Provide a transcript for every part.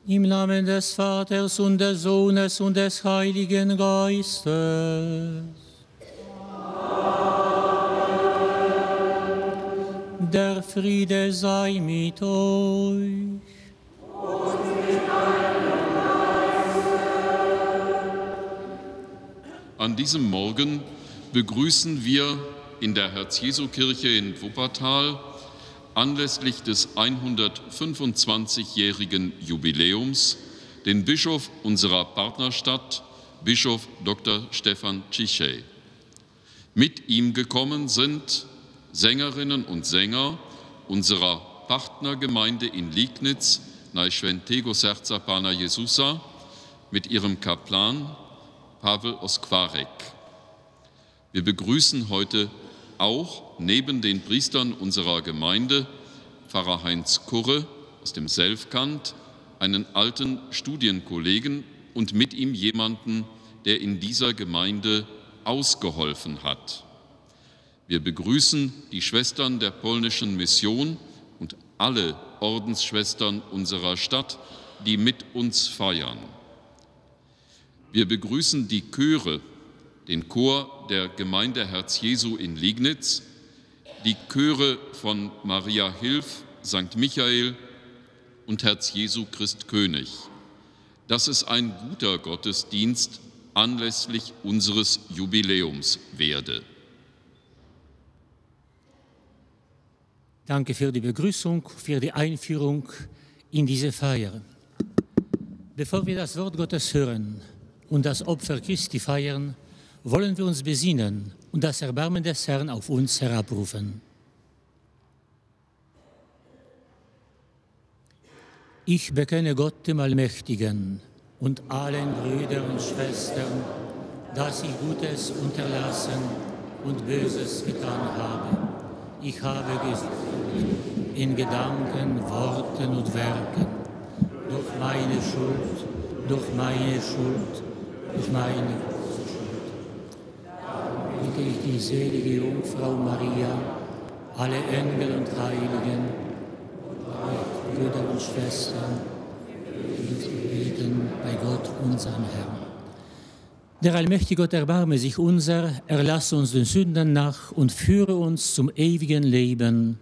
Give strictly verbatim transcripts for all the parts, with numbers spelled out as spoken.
Im Namen des Vaters und des Sohnes und des Heiligen Geistes. Der Friede sei mit euch. An diesem Morgen begrüßen wir in der Herz-Jesu-Kirche in Wuppertal anlässlich des hundertfünfundzwanzigjährigen Jubiläums den Bischof unserer Partnerstadt, Bischof Doktor Stefan Ciszej. Mit ihm gekommen sind Sängerinnen und Sänger unserer Partnergemeinde in Liegnitz, Najświętego Serca Pana Jezusa, mit ihrem Kaplan Paweł Oskwarek. Wir begrüßen heute auch neben den Priestern unserer Gemeinde Pfarrer Heinz Kurre aus dem Selfkant, einen alten Studienkollegen und mit ihm jemanden, der in dieser Gemeinde ausgeholfen hat. Wir begrüßen die Schwestern der polnischen Mission und alle Ordensschwestern unserer Stadt, die mit uns feiern. Wir begrüßen die Chöre, den Chor der Gemeinde Herz Jesu in Liegnitz, die Chöre von Maria Hilf, Sankt Michael und Herz Jesu Christ König. Dass es ein guter Gottesdienst anlässlich unseres Jubiläums werde. Danke für die Begrüßung, für die Einführung in diese Feier. Bevor wir das Wort Gottes hören und das Opfer Christi feiern, wollen wir uns besinnen und das Erbarmen des Herrn auf uns herabrufen. Ich bekenne Gott, dem Allmächtigen, und allen Brüdern und Schwestern, dass ich Gutes unterlassen und Böses getan habe. Ich habe gesündigt in Gedanken, Worten und Werken, durch meine Schuld, durch meine Schuld, durch meine große Schuld. Bitte ich die selige Jungfrau Maria, alle Engel und Heiligen, euch Brüder und Schwestern, die beten bei Gott, unserem Herrn. Der allmächtige Gott erbarme sich unser, erlasse uns den Sünden nach und führe uns zum ewigen Leben.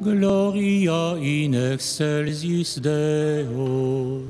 Gloria in excelsis Deo.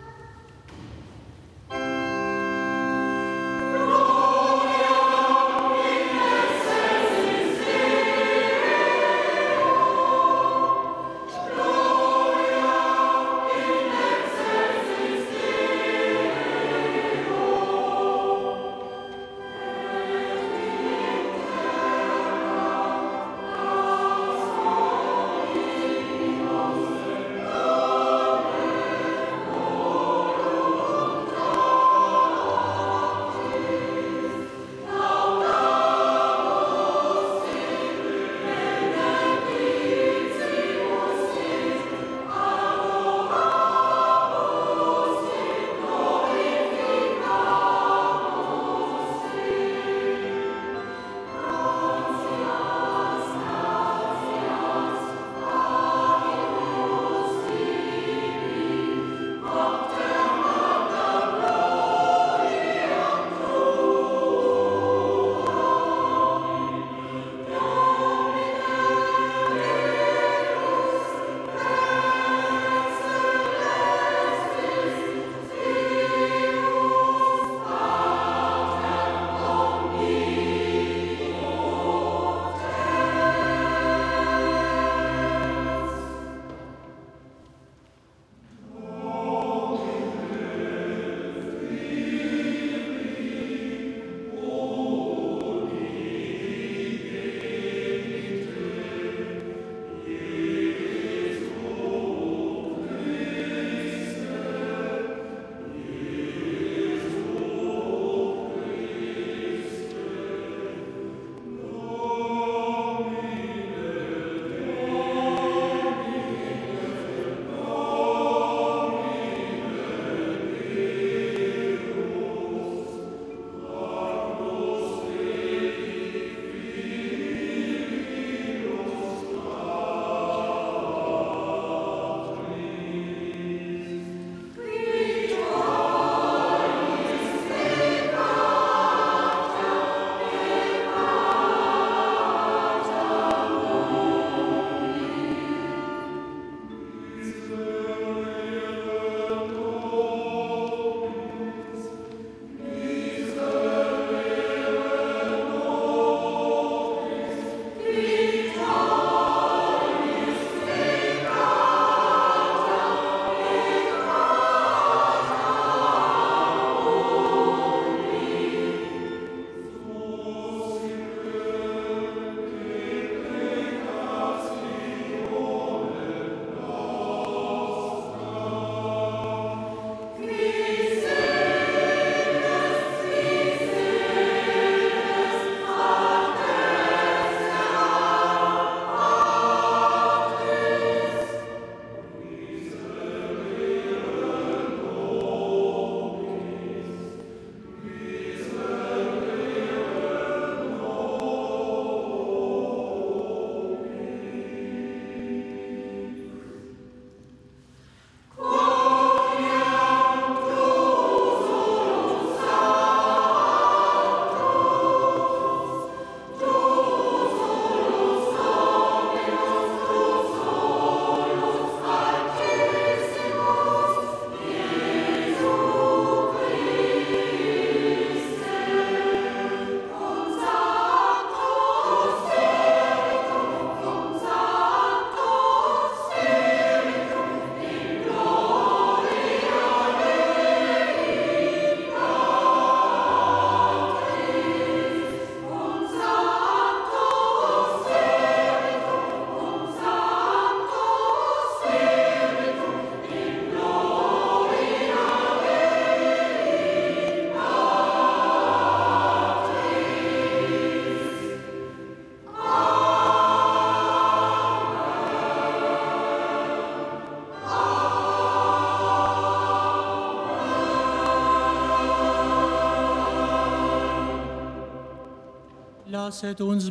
Lasset uns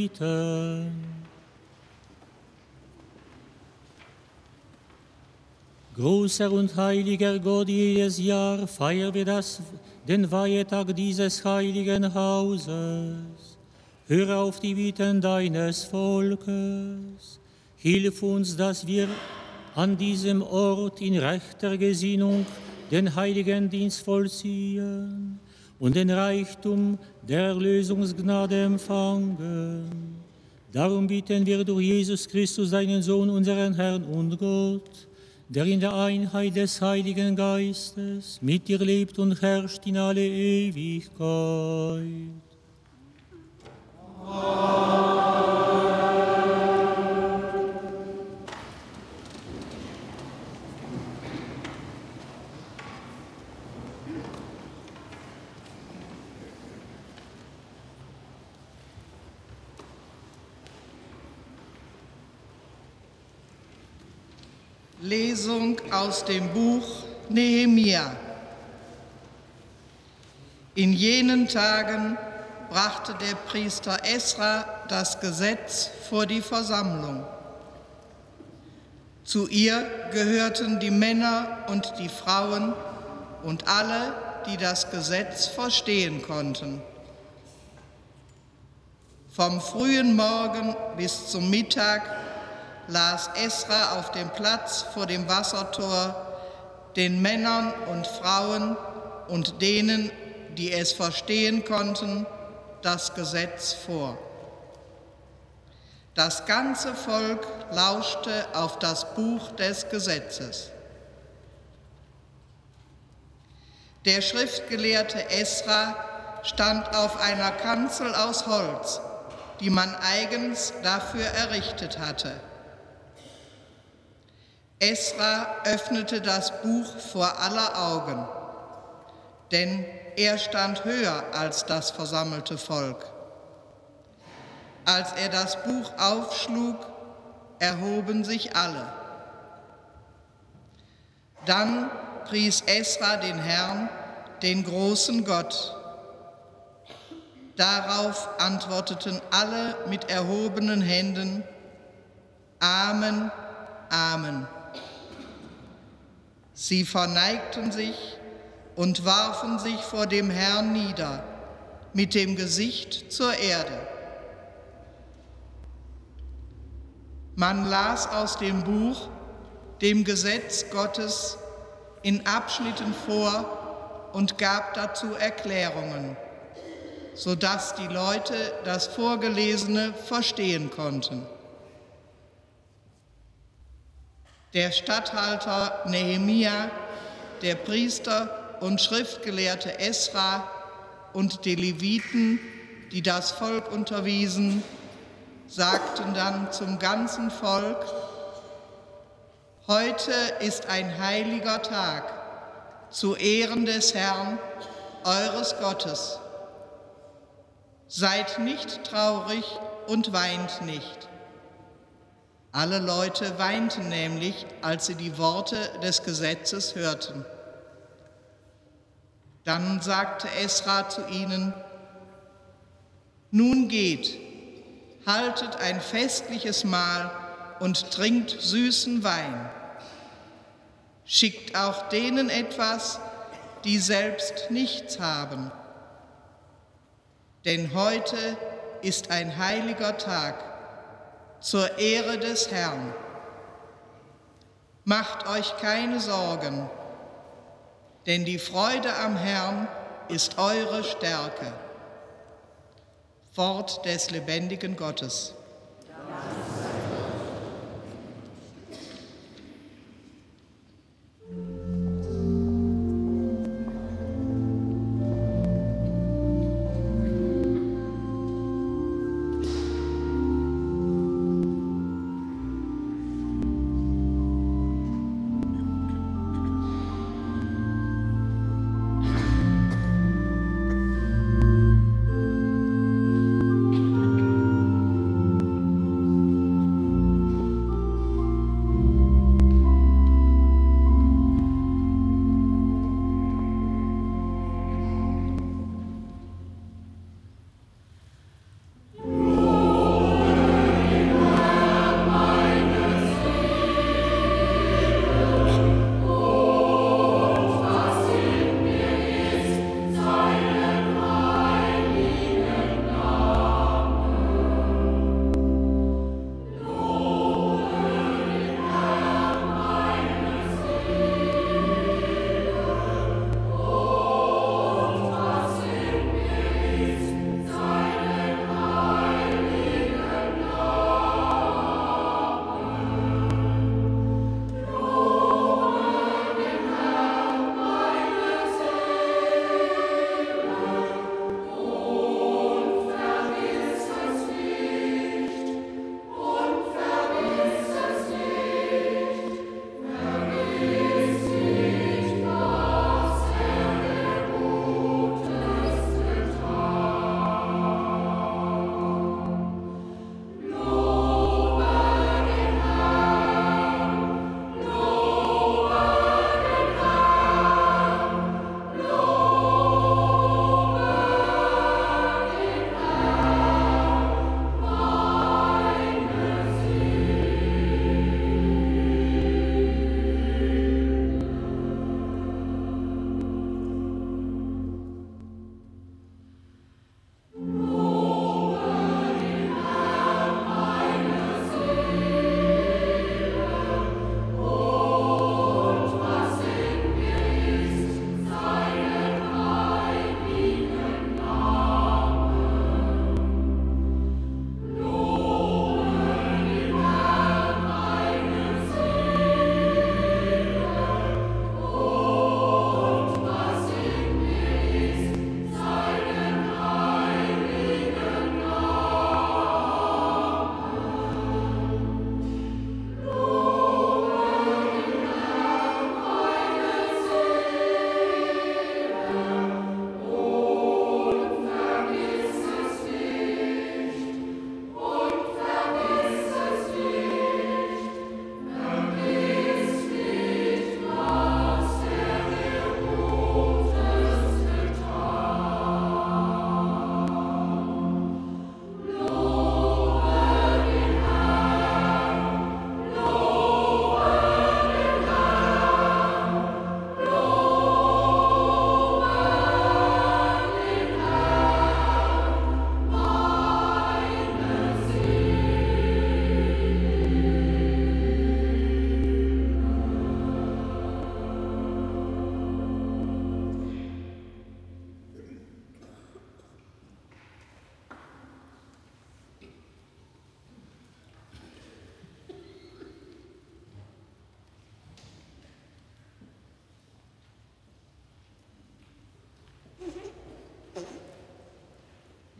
beten. Großer und heiliger Gott, jedes Jahr feiern wir das, den Weihetag dieses heiligen Hauses. Höre auf die Bitten deines Volkes. Hilf uns, dass wir an diesem Ort in rechter Gesinnung den heiligen Dienst vollziehen und den Reichtum der Erlösungsgnade empfangen. Darum bitten wir durch Jesus Christus, seinen Sohn, unseren Herrn und Gott, der in der Einheit des Heiligen Geistes mit dir lebt und herrscht in alle Ewigkeit. Amen. Lesung aus dem Buch Nehemia. In jenen Tagen brachte der Priester Esra das Gesetz vor die Versammlung. Zu ihr gehörten die Männer und die Frauen und alle, die das Gesetz verstehen konnten. Vom frühen Morgen bis zum Mittag las Esra auf dem Platz vor dem Wassertor den Männern und Frauen und denen, die es verstehen konnten, das Gesetz vor. Das ganze Volk lauschte auf das Buch des Gesetzes. Der Schriftgelehrte Esra stand auf einer Kanzel aus Holz, die man eigens dafür errichtet hatte. Esra öffnete das Buch vor aller Augen, denn er stand höher als das versammelte Volk. Als er das Buch aufschlug, erhoben sich alle. Dann pries Esra den Herrn, den großen Gott. Darauf antworteten alle mit erhobenen Händen: Amen, Amen. Sie verneigten sich und warfen sich vor dem Herrn nieder, mit dem Gesicht zur Erde. Man las aus dem Buch, dem Gesetz Gottes, in Abschnitten vor und gab dazu Erklärungen, sodass die Leute das Vorgelesene verstehen konnten. Der Statthalter Nehemia, der Priester und Schriftgelehrte Esra und die Leviten, die das Volk unterwiesen, sagten dann zum ganzen Volk: Heute ist ein heiliger Tag zu Ehren des Herrn, eures Gottes. Seid nicht traurig und weint nicht. Alle Leute weinten nämlich, als sie die Worte des Gesetzes hörten. Dann sagte Esra zu ihnen: Nun geht, haltet ein festliches Mahl und trinkt süßen Wein. Schickt auch denen etwas, die selbst nichts haben. Denn heute ist ein heiliger Tag zur Ehre des Herrn. Macht euch keine Sorgen, denn die Freude am Herrn ist eure Stärke. Wort des lebendigen Gottes.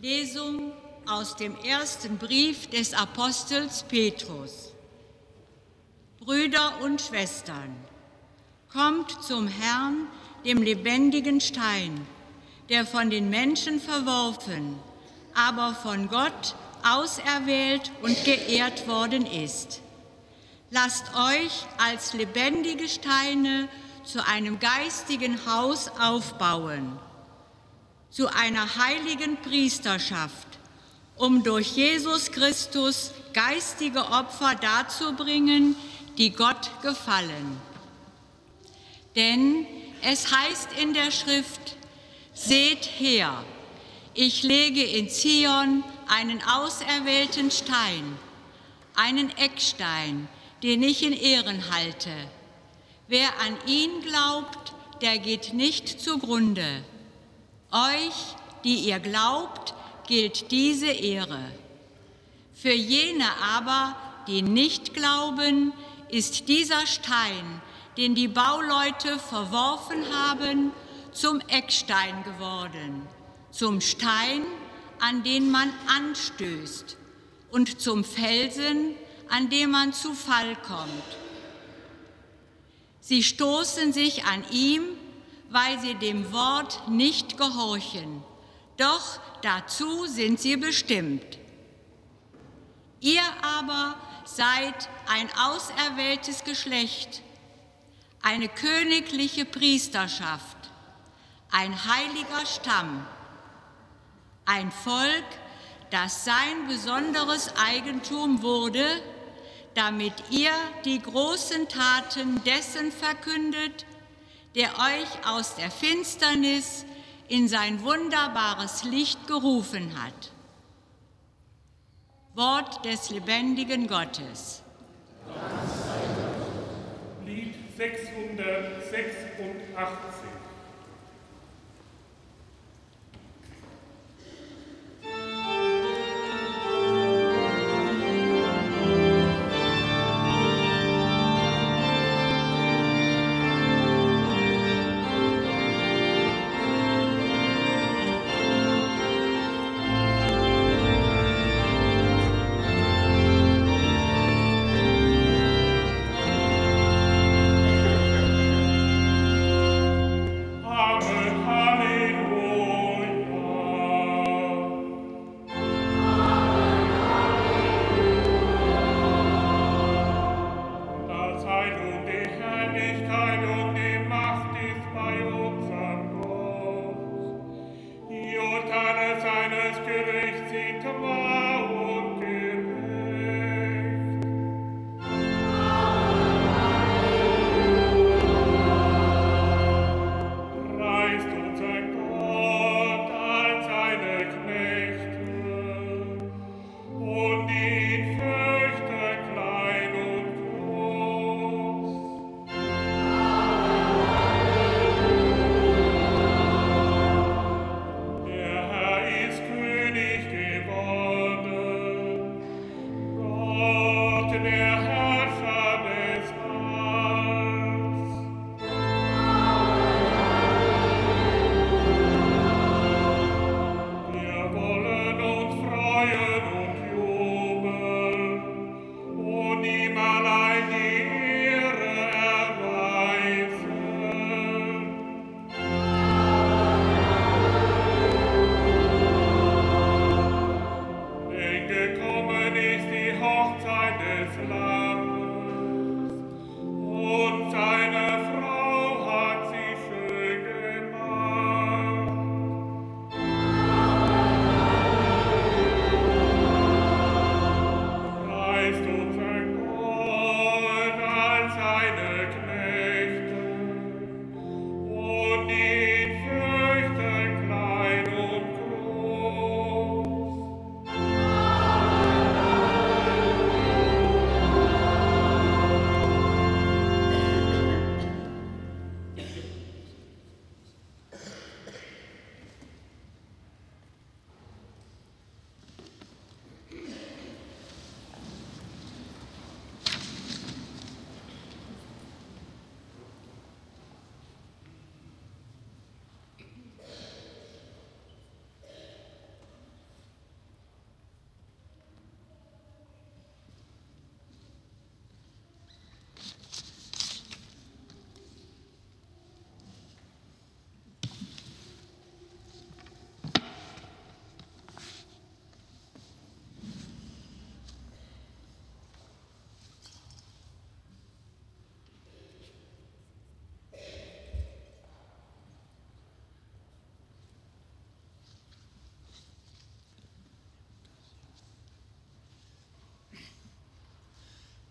Lesung aus dem ersten Brief des Apostels Petrus. Brüder und Schwestern, kommt zum Herrn, dem lebendigen Stein, der von den Menschen verworfen, aber von Gott auserwählt und geehrt worden ist. Lasst euch als lebendige Steine zu einem geistigen Haus aufbauen, zu einer heiligen Priesterschaft, um durch Jesus Christus geistige Opfer darzubringen, die Gott gefallen. Denn es heißt in der Schrift: Seht her, ich lege in Zion einen auserwählten Stein, einen Eckstein, den ich in Ehren halte. Wer an ihn glaubt, der geht nicht zugrunde. Euch, die ihr glaubt, gilt diese Ehre. Für jene aber, die nicht glauben, ist dieser Stein, den die Bauleute verworfen haben, zum Eckstein geworden, zum Stein, an den man anstößt, und zum Felsen, an dem man zu Fall kommt. Sie stoßen sich an ihm, weil sie dem Wort nicht gehorchen, doch dazu sind sie bestimmt. Ihr aber seid ein auserwähltes Geschlecht, eine königliche Priesterschaft, ein heiliger Stamm, ein Volk, das sein besonderes Eigentum wurde, damit ihr die großen Taten dessen verkündet, der euch aus der Finsternis in sein wunderbares Licht gerufen hat. Wort des lebendigen Gottes. Lied sechshundertsechsundachtzig.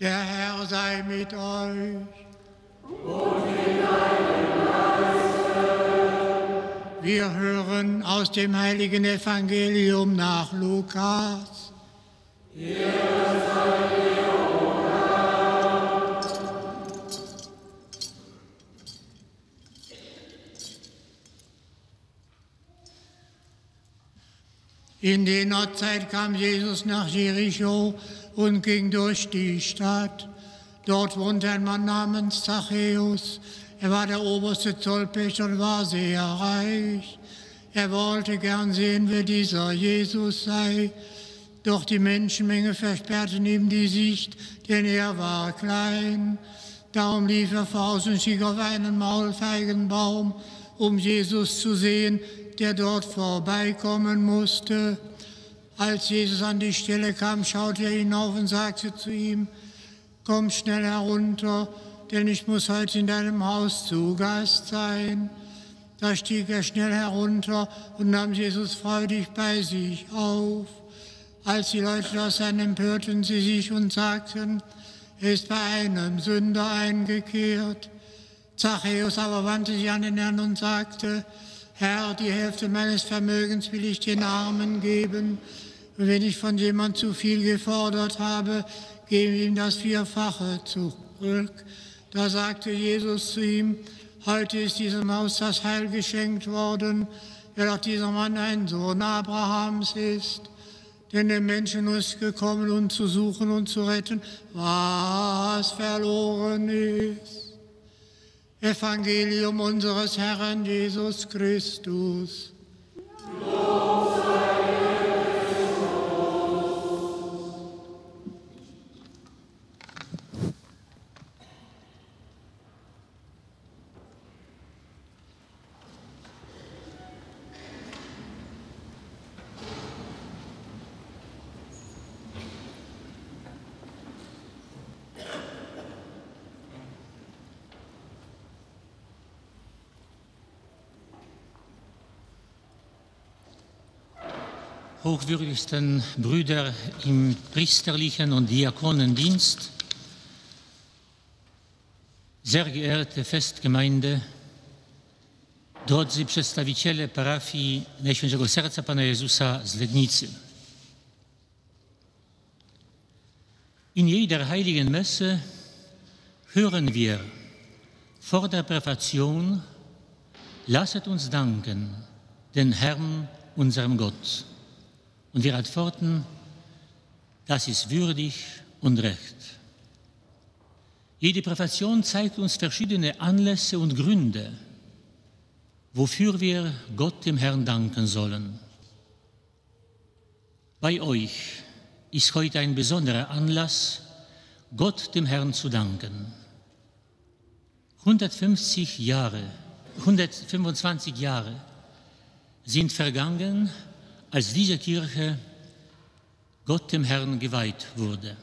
Der Herr sei mit euch. Und mit deinem Geiste. Wir hören aus dem heiligen Evangelium nach Lukas. Ehre sei dir, o Herr. In jener Zeit kam Jesus nach Jericho und ging durch die Stadt. Dort wohnte ein Mann namens Zachäus. Er war der oberste Zollpächter und war sehr reich. Er wollte gern sehen, wer dieser Jesus sei. Doch die Menschenmenge versperrten ihm die Sicht, denn er war klein. Darum lief er voraus und stieg auf einen Maulfeigenbaum, um Jesus zu sehen, der dort vorbeikommen musste. Als Jesus an die Stelle kam, schaute er hinauf und sagte zu ihm: Komm schnell herunter, denn ich muss heute in deinem Haus zu Gast sein. Da stieg er schnell herunter und nahm Jesus freudig bei sich auf. Als die Leute das sahen, empörten sie sich und sagten: Er ist bei einem Sünder eingekehrt. Zachäus aber wandte sich an den Herrn und sagte: Herr, die Hälfte meines Vermögens will ich den Armen geben. Und wenn ich von jemand zu viel gefordert habe, gebe ihm das Vierfache zurück. Da sagte Jesus zu ihm: Heute ist diesem Haus das Heil geschenkt worden, weil auch dieser Mann ein Sohn Abrahams ist. Denn der Menschen ist gekommen, um zu suchen und zu retten, was verloren ist. Evangelium unseres Herrn Jesus Christus. Hochwürdigsten Brüder im priesterlichen und Diakonendienst, sehr geehrte Festgemeinde, drodzy przedstawiciele parafii Najświętszego Serca Pana Jezusa z Lednicy. In jeder heiligen Messe hören wir vor der Präfation: Lasset uns danken, den Herrn, unserem Gott. Und wir antworten: Das ist würdig und recht. Jede Präfation zeigt uns verschiedene Anlässe und Gründe, wofür wir Gott, dem Herrn, danken sollen. Bei euch ist heute ein besonderer Anlass, Gott, dem Herrn, zu danken. hundertfünfzig Jahre, hundertfünfundzwanzig Jahre sind vergangen, als diese Kirche Gott, dem Herrn, geweiht wurde.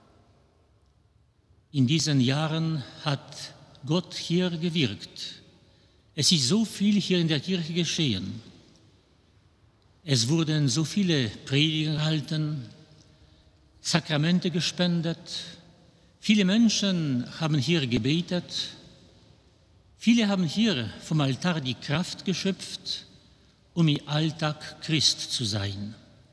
In diesen Jahren hat Gott hier gewirkt. Es ist so viel hier in der Kirche geschehen. Es wurden so viele Predigten gehalten, Sakramente gespendet, viele Menschen haben hier gebetet, viele haben hier vom Altar die Kraft geschöpft, um im Alltag Christ zu sein.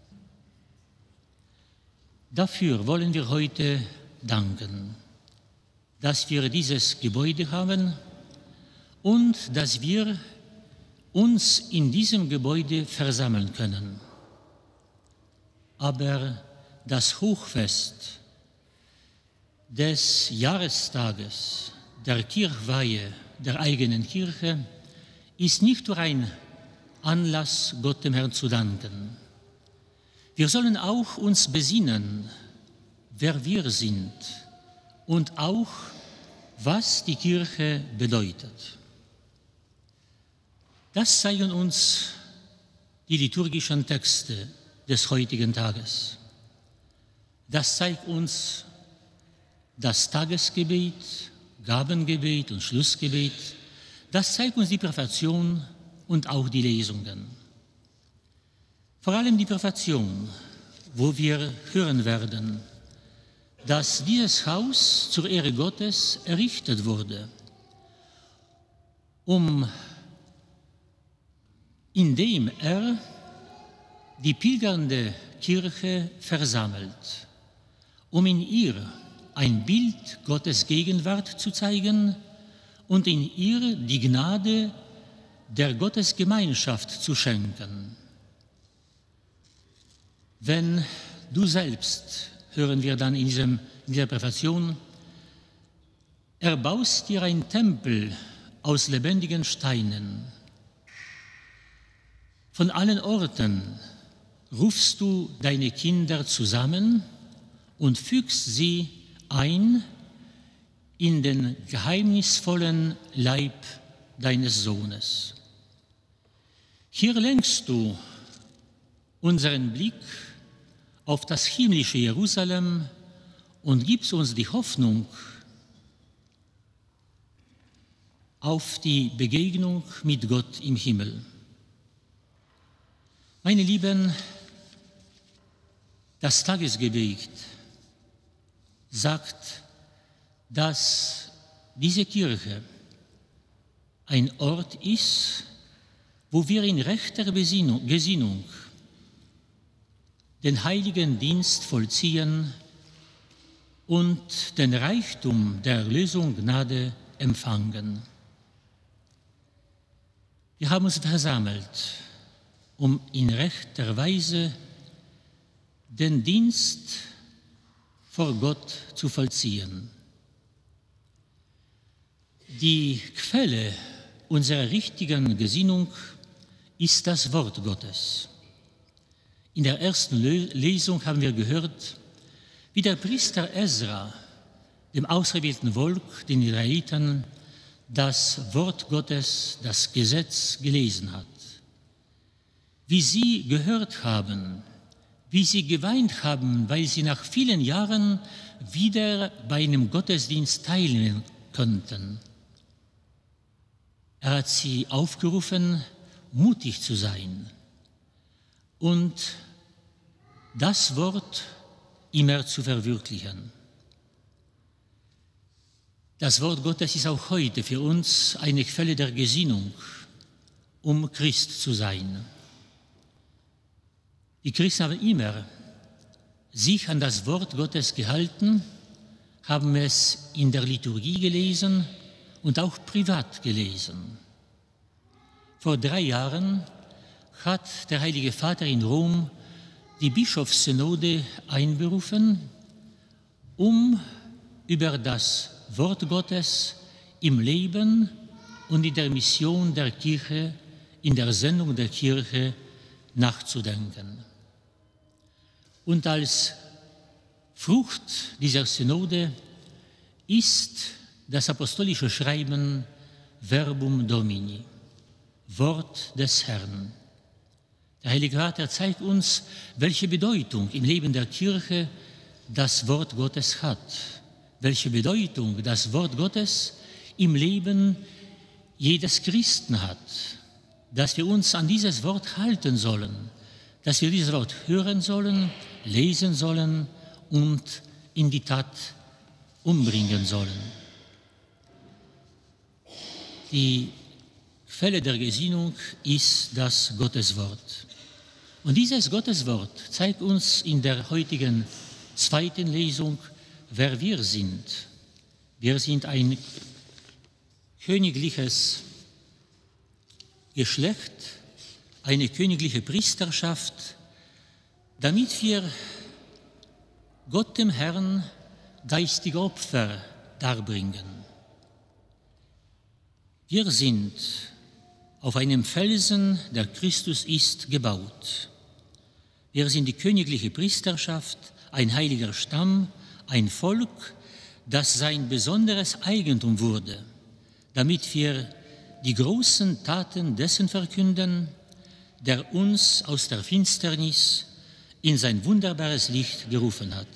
Dafür wollen wir heute danken, dass wir dieses Gebäude haben und dass wir uns in diesem Gebäude versammeln können. Aber das Hochfest des Jahrestages der Kirchweihe der eigenen Kirche ist nicht nur ein Anlass, Gott, dem Herrn, zu danken. Wir sollen auch uns besinnen, wer wir sind und auch, was die Kirche bedeutet. Das zeigen uns die liturgischen Texte des heutigen Tages. Das zeigt uns das Tagesgebet, Gabengebet und Schlussgebet. Das zeigt uns die Präfation und auch die Lesungen. Vor allem die Präfation, wo wir hören werden: dass dieses Haus zur Ehre Gottes errichtet wurde, um indem er die pilgernde Kirche versammelt, um in ihr ein Bild Gottes Gegenwart zu zeigen und in ihr die Gnade der Gottesgemeinschaft zu schenken. Wenn du selbst, hören wir dann in, diesem, in dieser Präfation, erbaust dir ein Tempel aus lebendigen Steinen. Von allen Orten rufst du deine Kinder zusammen und fügst sie ein in den geheimnisvollen Leib deines Sohnes. Hier lenkst du unseren Blick auf das himmlische Jerusalem und gibst uns die Hoffnung auf die Begegnung mit Gott im Himmel. Meine Lieben, das Tagesgebet sagt, dass diese Kirche ein Ort ist, wo wir in rechter Besinnung, Gesinnung den heiligen Dienst vollziehen und den Reichtum der Erlösung Gnade empfangen. Wir haben uns versammelt, um in rechter Weise den Dienst vor Gott zu vollziehen. Die Quelle unserer richtigen Gesinnung ist das Wort Gottes. In der ersten Lesung haben wir gehört, wie der Priester Esra dem auserwählten Volk, den Israeliten, das Wort Gottes, das Gesetz gelesen hat. Wie sie gehört haben, wie sie geweint haben, weil sie nach vielen Jahren wieder bei einem Gottesdienst teilnehmen könnten. Er hat sie aufgerufen, mutig zu sein und das Wort immer zu verwirklichen. Das Wort Gottes ist auch heute für uns eine Quelle der Gesinnung, um Christ zu sein. Die Christen haben immer sich an das Wort Gottes gehalten, haben es in der Liturgie gelesen und auch privat gelesen. Vor drei Jahren hat der Heilige Vater in Rom die Bischofssynode einberufen, um über das Wort Gottes im Leben und in der Mission der Kirche, in der Sendung der Kirche nachzudenken. Und als Frucht dieser Synode ist das apostolische Schreiben Verbum Domini, Wort des Herrn. Der Heilige Vater zeigt uns, welche Bedeutung im Leben der Kirche das Wort Gottes hat, welche Bedeutung das Wort Gottes im Leben jedes Christen hat, dass wir uns an dieses Wort halten sollen, dass wir dieses Wort hören sollen, lesen sollen und in die Tat umbringen sollen. Die Quelle der Gesinnung ist das Gotteswort. Und dieses Gotteswort zeigt uns in der heutigen zweiten Lesung, wer wir sind. Wir sind ein königliches Geschlecht, eine königliche Priesterschaft, damit wir Gott dem Herrn geistige Opfer darbringen. Wir sind auf einem Felsen, der Christus ist, gebaut. Wir sind die königliche Priesterschaft, ein heiliger Stamm, ein Volk, das sein besonderes Eigentum wurde, damit wir die großen Taten dessen verkünden, der uns aus der Finsternis in sein wunderbares Licht gerufen hat.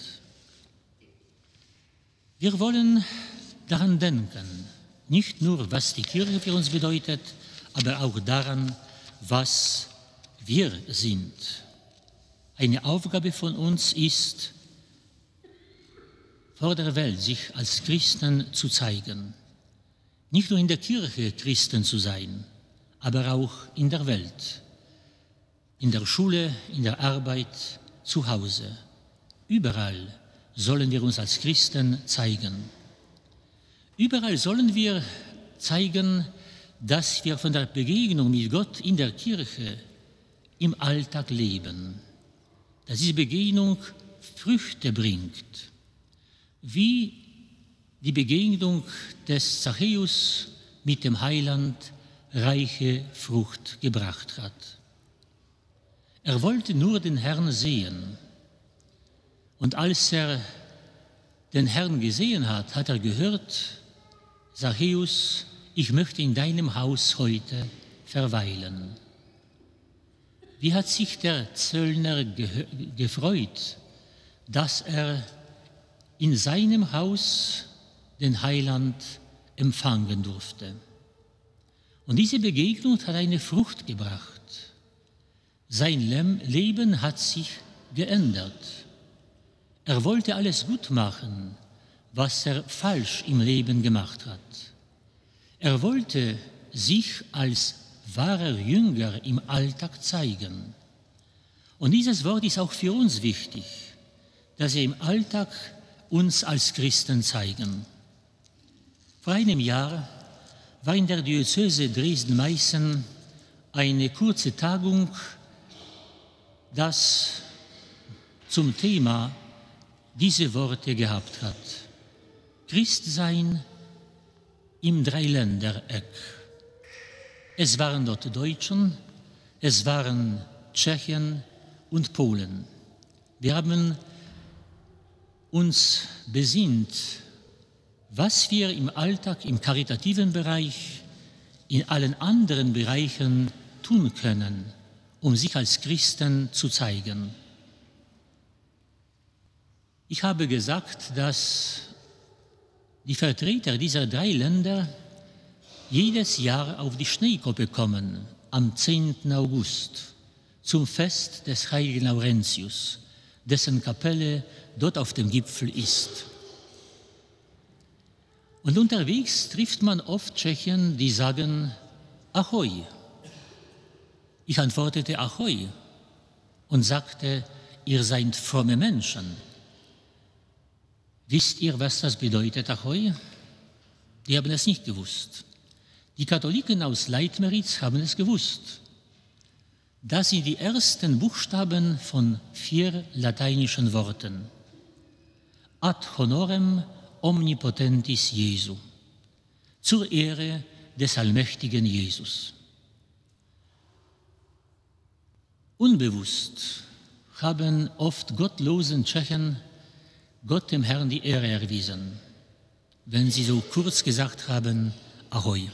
Wir wollen daran denken, nicht nur, was die Kirche für uns bedeutet, aber auch daran, was wir sind. Eine Aufgabe von uns ist, vor der Welt sich als Christen zu zeigen. Nicht nur in der Kirche Christen zu sein, aber auch in der Welt, in der Schule, in der Arbeit, zu Hause. Überall sollen wir uns als Christen zeigen. Überall sollen wir zeigen, dass wir von der Begegnung mit Gott in der Kirche im Alltag leben, dass diese Begegnung Früchte bringt, wie die Begegnung des Zachäus mit dem Heiland reiche Frucht gebracht hat. Er wollte nur den Herrn sehen, und als er den Herrn gesehen hat, hat er gehört: Zachäus, ich möchte in deinem Haus heute verweilen. Wie hat sich der Zöllner ge- gefreut, dass er in seinem Haus den Heiland empfangen durfte. Und diese Begegnung hat eine Frucht gebracht. Sein Leben hat sich geändert. Er wollte alles gut machen, was er falsch im Leben gemacht hat. Er wollte sich als wahrer Jünger im Alltag zeigen. Und dieses Wort ist auch für uns wichtig, dass wir im Alltag uns als Christen zeigen. Vor einem Jahr war in der Diözese Dresden-Meißen eine kurze Tagung, das zum Thema diese Worte gehabt hat. Christsein im Dreiländereck. Es waren dort Deutschen, es waren Tschechen und Polen. Wir haben uns besinnt, was wir im Alltag, im karitativen Bereich, in allen anderen Bereichen tun können, um sich als Christen zu zeigen. Ich habe gesagt, dass die Vertreter dieser drei Länder jedes Jahr auf die Schneekuppe kommen, am zehnten August, zum Fest des heiligen Laurentius, dessen Kapelle dort auf dem Gipfel ist. Und unterwegs trifft man oft Tschechen, die sagen Ahoi. Ich antwortete Ahoi und sagte, ihr seid fromme Menschen. Wisst ihr, was das bedeutet, Ahoi? Die haben es nicht gewusst. Die Katholiken aus Leitmeritz haben es gewusst. Das sind die ersten Buchstaben von vier lateinischen Worten. Ad honorem omnipotentis Jesu, zur Ehre des allmächtigen Jesus. Unbewusst haben oft gottlosen Tschechen Gott dem Herrn die Ehre erwiesen, wenn sie so kurz gesagt haben, Ahoi.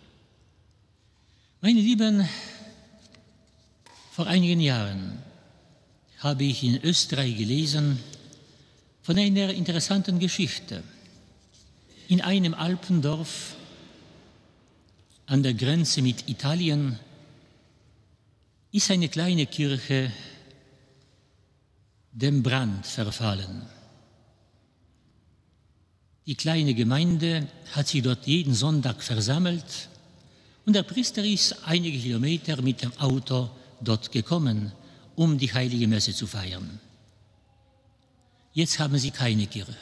Meine Lieben, vor einigen Jahren habe ich in Österreich gelesen von einer interessanten Geschichte. In einem Alpendorf an der Grenze mit Italien ist eine kleine Kirche dem Brand verfallen. Die kleine Gemeinde hat sich dort jeden Sonntag versammelt und der Priester ist einige Kilometer mit dem Auto dort gekommen, um die heilige Messe zu feiern. Jetzt haben sie keine Kirche.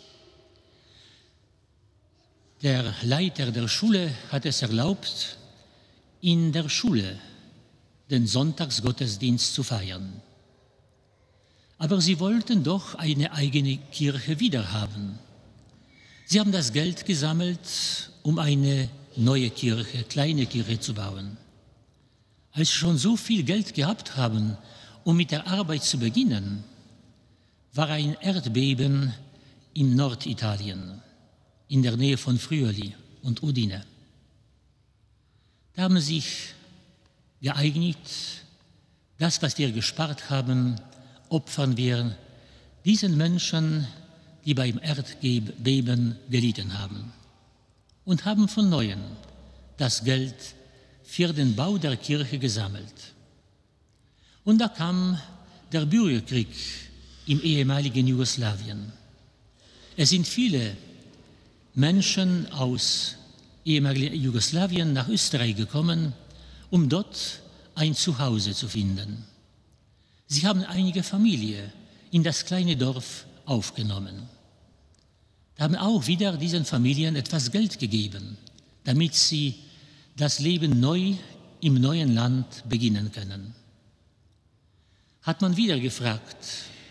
Der Leiter der Schule hat es erlaubt, in der Schule den Sonntagsgottesdienst zu feiern. Aber sie wollten doch eine eigene Kirche wiederhaben. Sie haben das Geld gesammelt, um eine neue Kirche, kleine Kirche zu bauen. Als sie schon so viel Geld gehabt haben, um mit der Arbeit zu beginnen, war ein Erdbeben in Norditalien, in der Nähe von Friuli und Udine. Da haben sie sich geeinigt, das, was wir gespart haben, opfern wir diesen Menschen, die beim Erdbeben gelitten haben, und haben von Neuem das Geld für den Bau der Kirche gesammelt. Und da kam der Bürgerkrieg im ehemaligen Jugoslawien. Es sind viele Menschen aus ehemaligen Jugoslawien nach Österreich gekommen, um dort ein Zuhause zu finden. Sie haben einige Familie in das kleine Dorf aufgenommen. Da haben auch wieder diesen Familien etwas Geld gegeben, damit sie das Leben neu im neuen Land beginnen können. Hat man wieder gefragt,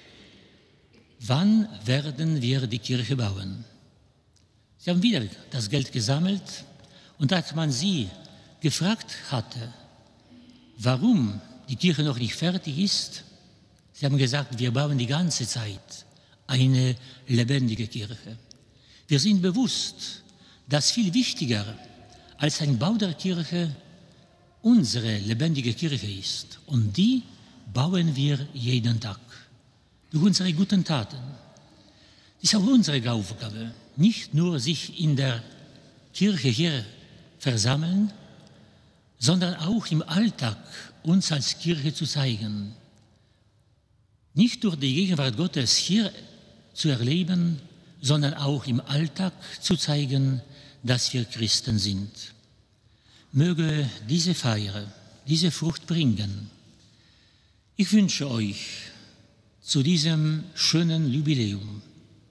wann werden wir die Kirche bauen? Sie haben wieder das Geld gesammelt und als man sie gefragt hatte, warum die Kirche noch nicht fertig ist, sie haben gesagt, wir bauen die ganze Zeit eine lebendige Kirche. Wir sind bewusst, dass viel wichtiger als ein Bau der Kirche unsere lebendige Kirche ist. Und die bauen wir jeden Tag durch unsere guten Taten. Das ist auch unsere Aufgabe, nicht nur sich in der Kirche hier versammeln, sondern auch im Alltag uns als Kirche zu zeigen. Nicht durch die Gegenwart Gottes hier zu erleben, sondern auch im Alltag zu zeigen, dass wir Christen sind. Möge diese Feier diese Frucht bringen. Ich wünsche euch zu diesem schönen Jubiläum,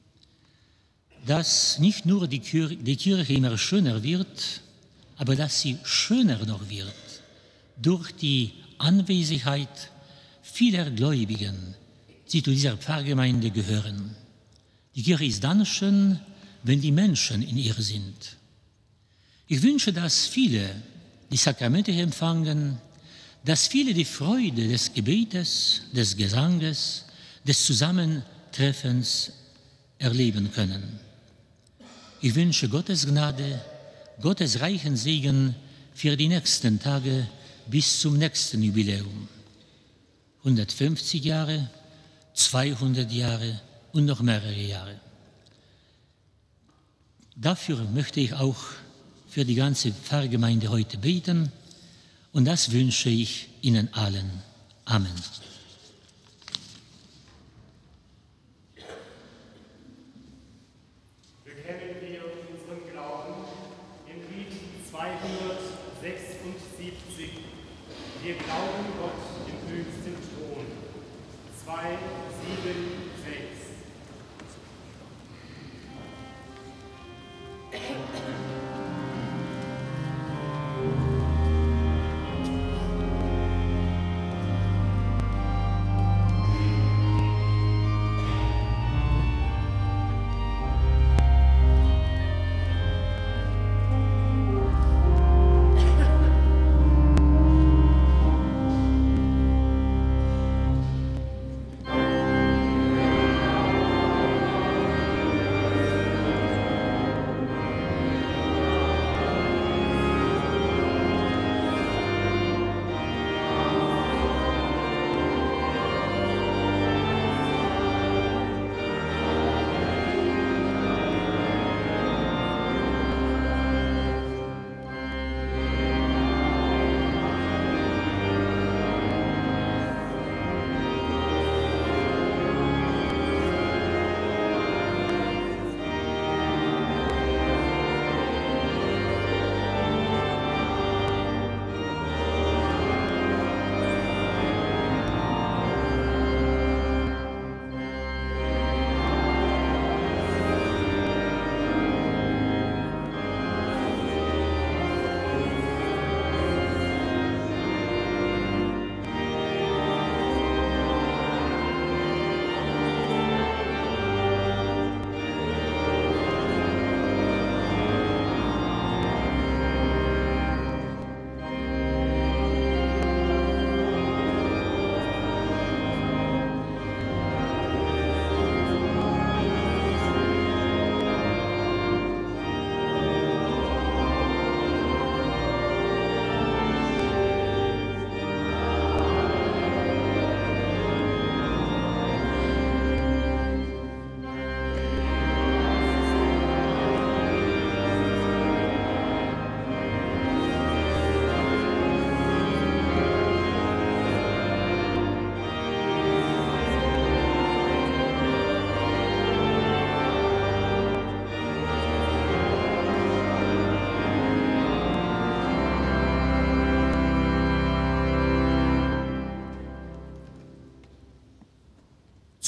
dass nicht nur die Kirche, die Kirche immer schöner wird, aber dass sie schöner noch wird durch die Anwesenheit vieler Gläubigen, die zu dieser Pfarrgemeinde gehören. Die Kirche ist dann schön, wenn die Menschen in ihr sind. Ich wünsche, dass viele die Sakramente empfangen, dass viele die Freude des Gebetes, des Gesanges, des Zusammentreffens erleben können. Ich wünsche Gottes Gnade, Gottes reichen Segen für die nächsten Tage bis zum nächsten Jubiläum. hundertfünfzig Jahre, zweihundert Jahre und noch mehrere Jahre. Dafür möchte ich auch für die ganze Pfarrgemeinde heute beten und das wünsche ich Ihnen allen. Amen. Bekennen wir unseren Glauben im Lied zweihundertsechsundsiebzig. Wir glauben Gott im höchsten Thron. zwei, sieben, sechs. Thank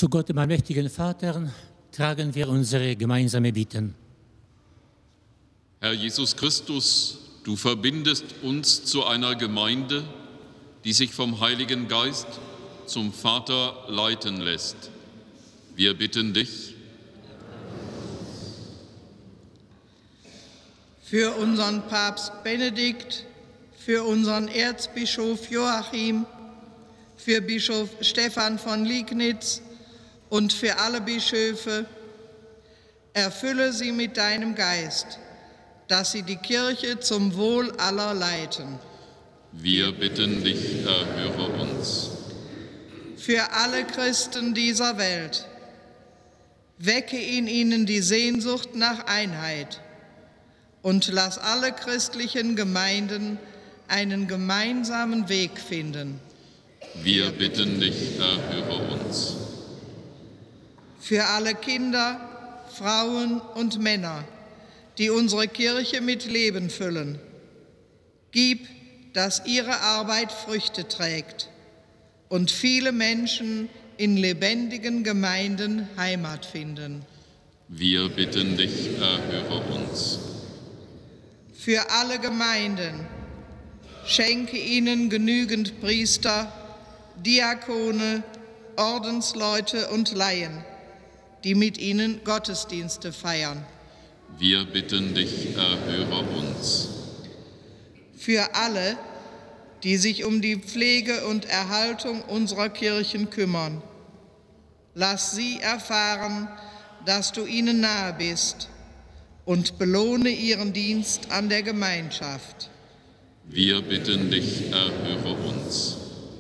Zu Gott, dem allmächtigen Vater, tragen wir unsere gemeinsame Bitten. Herr Jesus Christus, du verbindest uns zu einer Gemeinde, die sich vom Heiligen Geist zum Vater leiten lässt. Wir bitten dich, für unseren Papst Benedikt, für unseren Erzbischof Joachim, für Bischof Stephan von Liegnitz und für alle Bischöfe, erfülle sie mit deinem Geist, dass sie die Kirche zum Wohl aller leiten. wir bitten dich, erhöre uns. Für alle Christen dieser Welt, wecke in ihnen die Sehnsucht nach Einheit und lass alle christlichen Gemeinden einen gemeinsamen Weg finden. Wir bitten dich, erhöre uns. Für alle Kinder, Frauen und Männer, die unsere Kirche mit Leben füllen, gib, dass ihre Arbeit Früchte trägt und viele Menschen in lebendigen Gemeinden Heimat finden. Wir bitten dich, erhöre uns. Für alle Gemeinden, schenke ihnen genügend Priester, Diakone, Ordensleute und Laien, die mit ihnen Gottesdienste feiern. Wir bitten dich, erhöre uns. Für alle, die sich um die Pflege und Erhaltung unserer Kirchen kümmern, lass sie erfahren, dass du ihnen nahe bist und belohne ihren Dienst an der Gemeinschaft. Wir bitten dich, erhöre uns.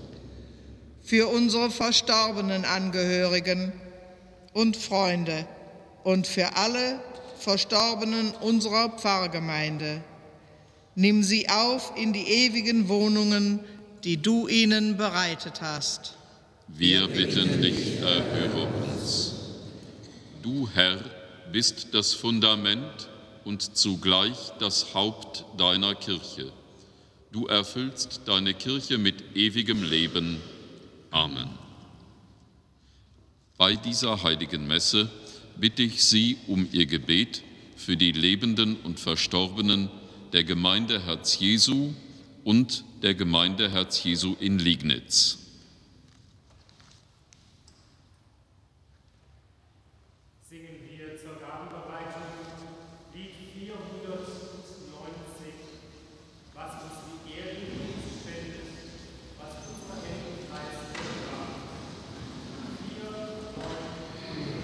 Für unsere verstorbenen Angehörigen und Freunde und für alle Verstorbenen unserer Pfarrgemeinde, nimm sie auf in die ewigen Wohnungen, die du ihnen bereitet hast. Wir bitten dich, erhöre uns. Du, Herr, bist das Fundament und zugleich das Haupt deiner Kirche. Du erfüllst deine Kirche mit ewigem Leben. Amen. Bei dieser heiligen Messe bitte ich Sie um Ihr Gebet für die Lebenden und Verstorbenen der Gemeinde Herz Jesu und der Gemeinde Herz Jesu in Liegnitz. Singen wir zur Gabenbereitung Lied vierhundertneunzig, was uns die Erde spendet, was unsere Hände leisten. vier, neun,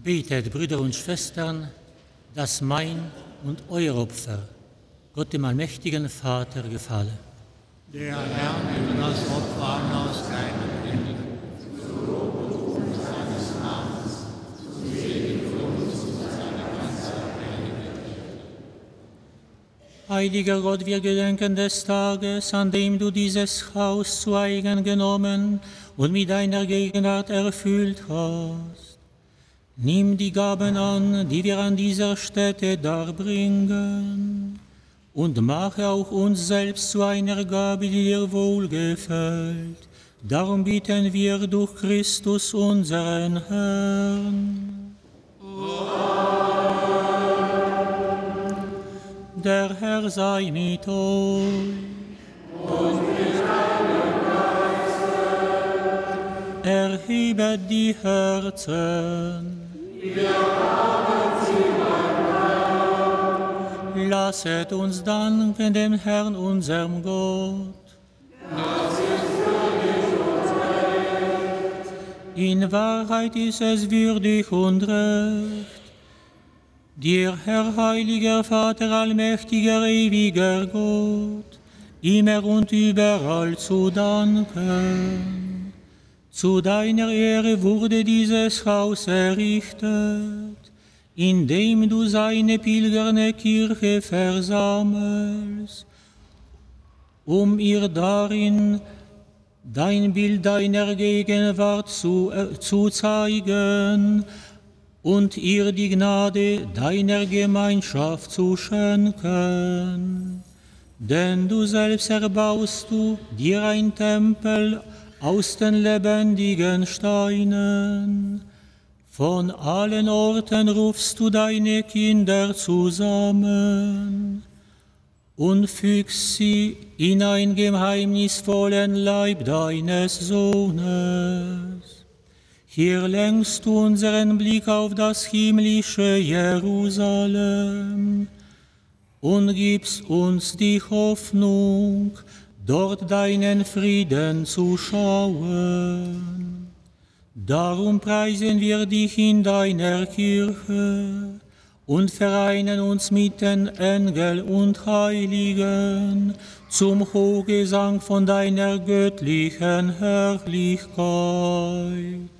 Betet, Brüder und Schwestern, dass mein und euer Opfer Gott dem allmächtigen Vater gefalle. Der Herr nehme das Opfer an aus deinen Händen. Heiliger Gott, wir gedenken des Tages, an dem du dieses Haus zu eigen genommen und mit deiner Gegenwart erfüllt hast. Nimm die Gaben an, die wir an dieser Stätte darbringen, und mache auch uns selbst zu einer Gabe, die dir wohlgefällt. Darum bitten wir durch Christus, unseren Herrn. Der Herr sei mit euch. Und mit deinem Geiste. Erhebet die Herzen. Wir haben sie beim Herrn. Lasset uns danken dem Herrn, unserem Gott. Das ist würdig und recht. In Wahrheit ist es würdig und recht, dir, Herr, heiliger Vater, allmächtiger, ewiger Gott, immer und überall zu danken. Zu deiner Ehre wurde dieses Haus errichtet, indem du seine pilgerne Kirche versammelst, um ihr darin dein Bild deiner Gegenwart zu, äh, zu zeigen und ihr die Gnade deiner Gemeinschaft zu schenken. Denn du selbst erbaust du dir ein Tempel aus den lebendigen Steinen. Von allen Orten rufst du deine Kinder zusammen und fügst sie in einen geheimnisvollen Leib deines Sohnes. Hier lenkst du unseren Blick auf das himmlische Jerusalem und gibst uns die Hoffnung, dort deinen Frieden zu schauen. Darum preisen wir dich in deiner Kirche und vereinen uns mit den Engeln und Heiligen zum Hochgesang von deiner göttlichen Herrlichkeit.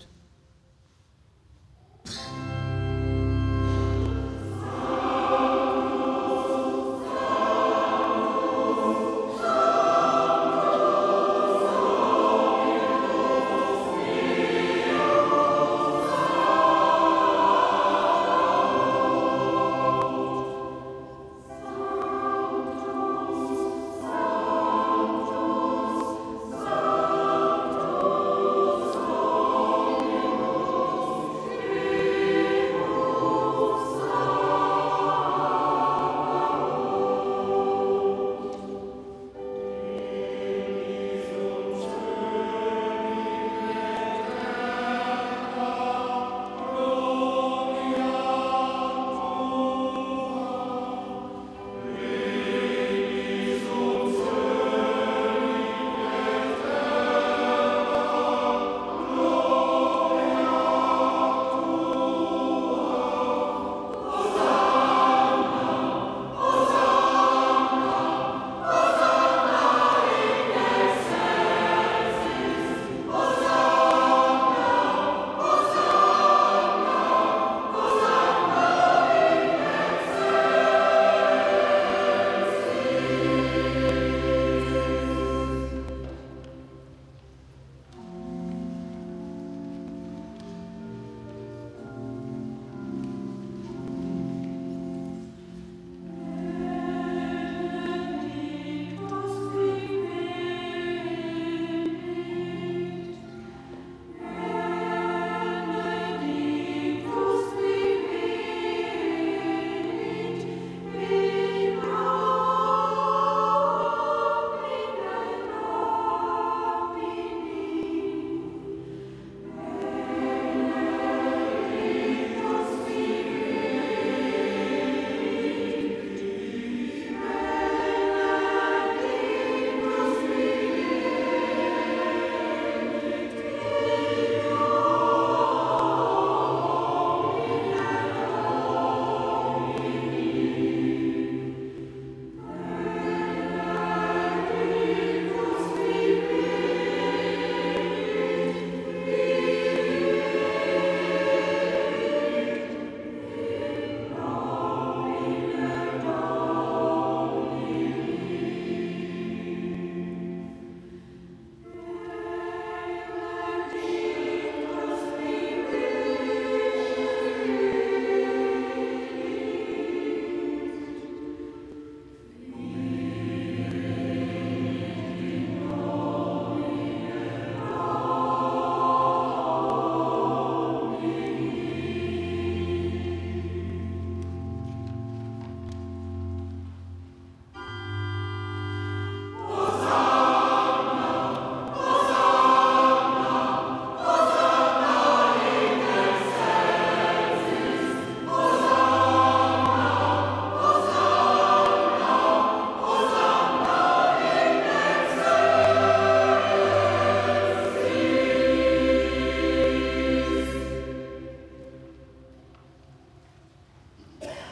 Sanctus,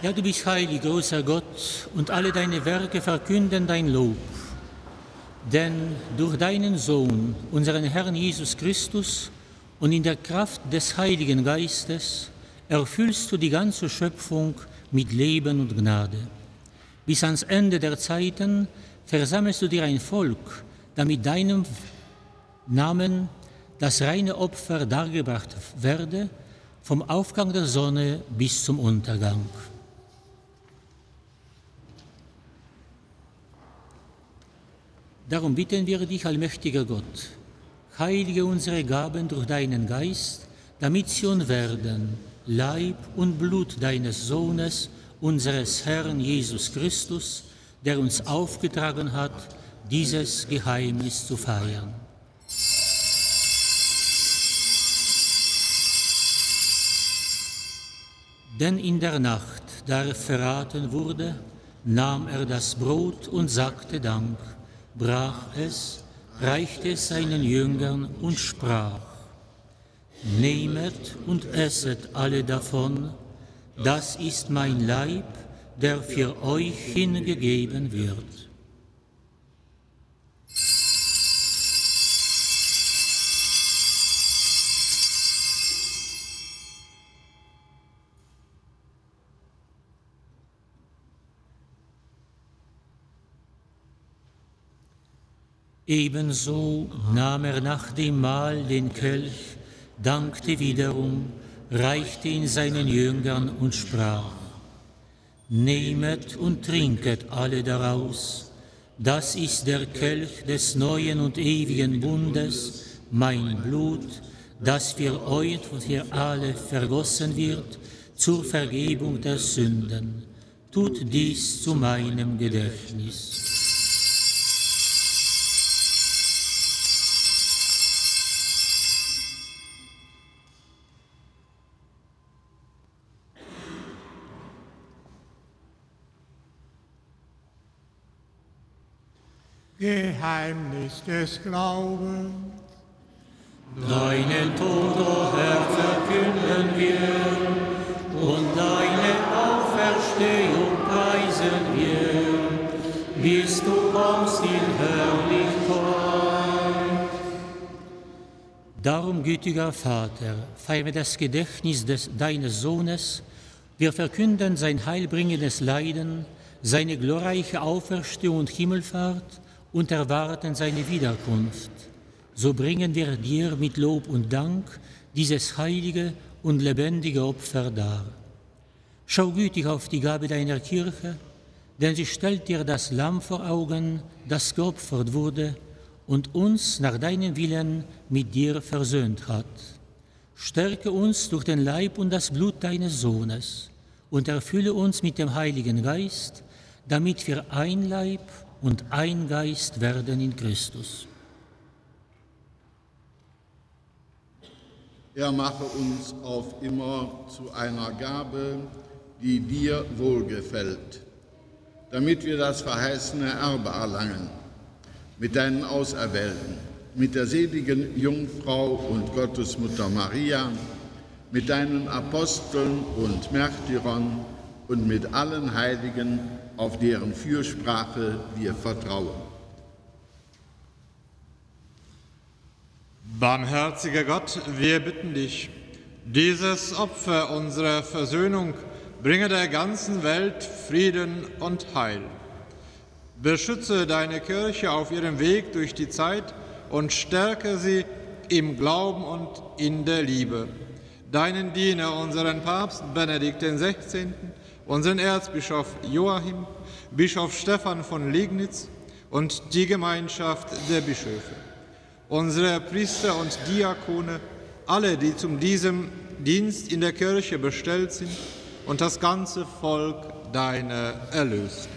Ja, du bist heilig, großer Gott, und alle deine Werke verkünden dein Lob. Denn durch deinen Sohn, unseren Herrn Jesus Christus, und in der Kraft des Heiligen Geistes erfüllst du die ganze Schöpfung mit Leben und Gnade. Bis ans Ende der Zeiten versammelst du dir ein Volk, damit deinem Namen das reine Opfer dargebracht werde, vom Aufgang der Sonne bis zum Untergang. Darum bitten wir dich, allmächtiger Gott, heilige unsere Gaben durch deinen Geist, damit sie uns werden, Leib und Blut deines Sohnes, unseres Herrn Jesus Christus, der uns aufgetragen hat, dieses Geheimnis zu feiern. Denn in der Nacht, da er verraten wurde, nahm er das Brot und sagte Dank, brach es, reichte es seinen Jüngern und sprach: Nehmet und esset alle davon, das ist mein Leib, der für euch hingegeben wird. Ebenso nahm er nach dem Mahl den Kelch, dankte wiederum, reichte ihn seinen Jüngern und sprach: Nehmet und trinket alle daraus, das ist der Kelch des neuen und ewigen Bundes, mein Blut, das für euch und für alle vergossen wird, zur Vergebung der Sünden. Tut dies zu meinem Gedächtnis. Geheimnis des Glaubens. Deinen Tod, o Herr, verkünden wir, und deine Auferstehung preisen wir, bis du kommst in Herrlichkeit. Darum, gütiger Vater, feiern wir das Gedächtnis des, deines Sohnes. Wir verkünden sein heilbringendes Leiden, seine glorreiche Auferstehung und Himmelfahrt und erwarten seine Wiederkunft. So bringen wir dir mit Lob und Dank dieses heilige und lebendige Opfer dar. Schau gütig auf die Gabe deiner Kirche, denn sie stellt dir das Lamm vor Augen, das geopfert wurde und uns nach deinem Willen mit dir versöhnt hat. Stärke uns durch den Leib und das Blut deines Sohnes und erfülle uns mit dem Heiligen Geist, damit wir ein Leib und ein Geist werden in Christus. Er mache uns auf immer zu einer Gabe, die dir wohlgefällt, damit wir das verheißene Erbe erlangen, mit deinen Auserwählten, mit der seligen Jungfrau und Gottesmutter Maria, mit deinen Aposteln und Märtyrern und mit allen Heiligen, auf deren Fürsprache wir vertrauen. Barmherziger Gott, wir bitten dich, dieses Opfer unserer Versöhnung bringe der ganzen Welt Frieden und Heil. Beschütze deine Kirche auf ihrem Weg durch die Zeit und stärke sie im Glauben und in der Liebe. Deinen Diener, unseren Papst Benedikt den Sechzehnten, unseren Erzbischof Joachim, Bischof Stephan von Liegnitz und die Gemeinschaft der Bischöfe, unsere Priester und Diakone, alle, die zu diesem Dienst in der Kirche bestellt sind, und das ganze Volk deiner Erlösten.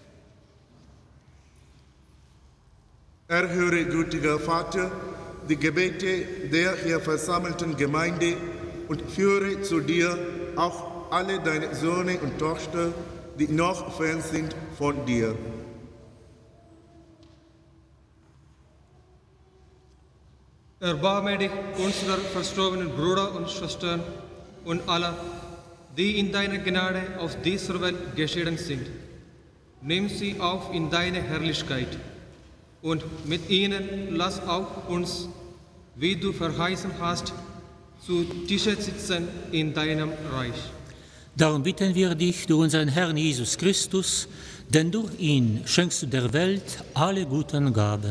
Erhöre, gütiger Vater, die Gebete der hier versammelten Gemeinde und führe zu dir auch alle deine Söhne und Töchter, die noch fern sind von dir. Erbarme dich unserer verstorbenen Brüder und Schwestern und aller, die in deiner Gnade aus dieser Welt geschieden sind. Nimm sie auf in deine Herrlichkeit und mit ihnen lass auch uns, wie du verheißen hast, zu Tische sitzen in deinem Reich. Darum bitten wir dich durch unseren Herrn Jesus Christus, denn durch ihn schenkst du der Welt alle guten Gaben.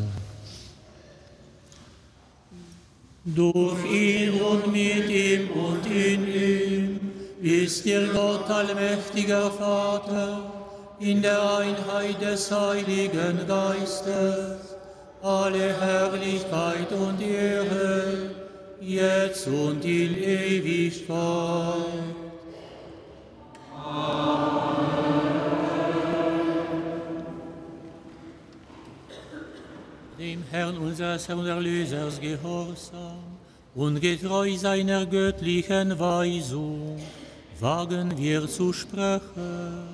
Durch ihn und mit ihm und in ihm ist dir Gott, allmächtiger Vater, in der Einheit des Heiligen Geistes, alle Herrlichkeit und Ehre, jetzt und in Ewigkeit. Dem Herrn unseres Herrn und Erlösers gehorsam und getreu seiner göttlichen Weisung, wagen wir zu sprechen.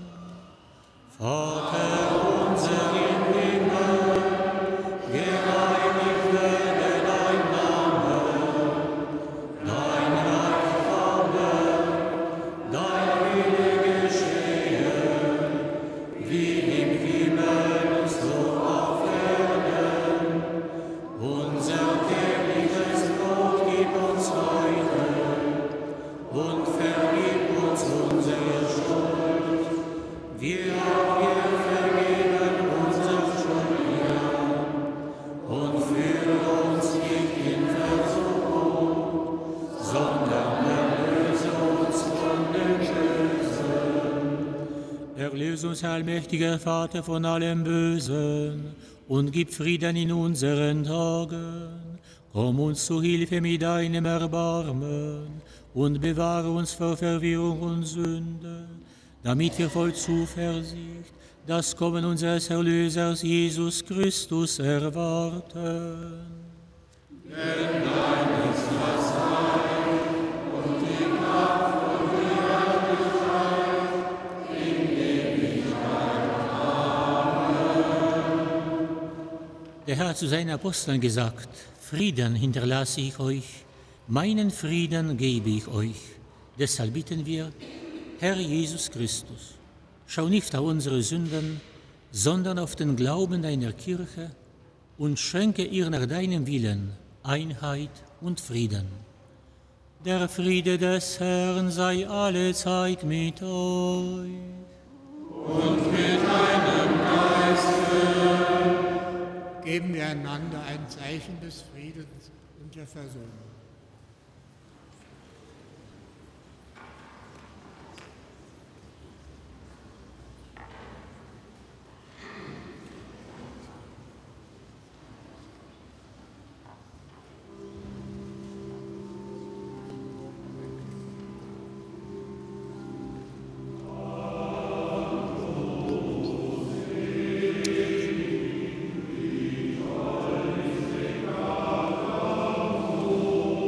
Vater unser im Himmel, geheiligt werde dein Name, dein Reich komme, dein Wille geschehe, wie im Himmel, so auf Erden. Unser tägliches Brot gib uns heute und vergib uns unsere Schuld, wir auch wir vergeben unseren Schuldigern, und führe uns nicht in Versuchung, sondern erlöse uns von dem Bösen. Erlöse uns, allmächtiger Vater, von allem Bösen und gib Frieden in unseren Tagen. Komm uns zu Hilfe mit deinem Erbarmen und bewahre uns vor Verwirrung und Sünde, damit wir voll Zuversicht das Kommen unseres Erlösers Jesus Christus erwarten. Denn dein ist das Reich und die Kraft und die Herrlichkeit in Ewigkeit. Amen. Der Herr hat zu seinen Aposteln gesagt: Frieden hinterlasse ich euch, meinen Frieden gebe ich euch. Deshalb bitten wir, Herr Jesus Christus, schau nicht auf unsere Sünden, sondern auf den Glauben deiner Kirche und schenke ihr nach deinem Willen Einheit und Frieden. Der Friede des Herrn sei allezeit mit euch. Und mit deinem Geiste. Geben wir einander ein Zeichen des Friedens und der Versöhnung. Oh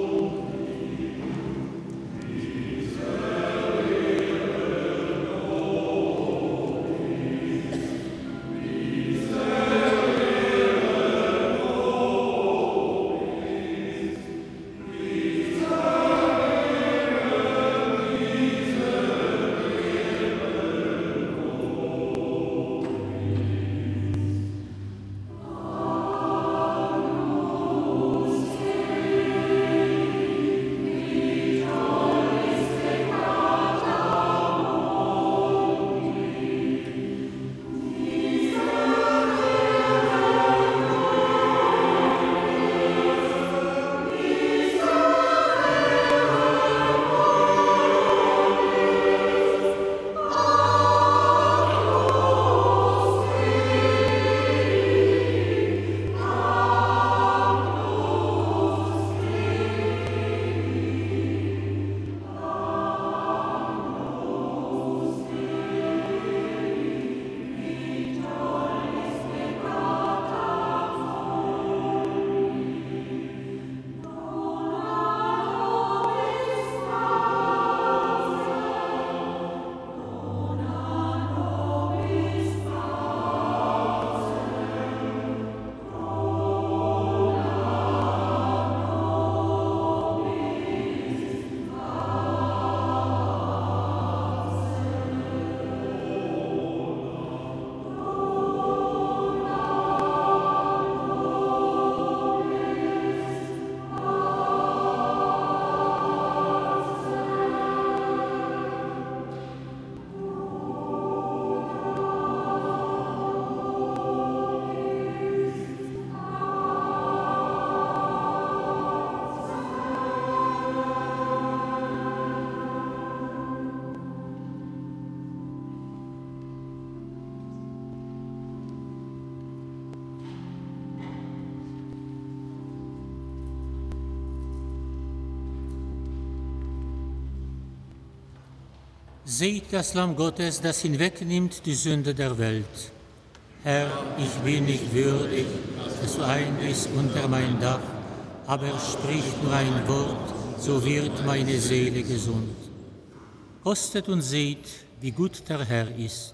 Seht das Lamm Gottes, das hinwegnimmt die Sünde der Welt. Herr, ich bin nicht würdig, dass du einbist unter mein Dach, aber sprich nur ein Wort, so wird meine Seele gesund. Kostet und seht, wie gut der Herr ist.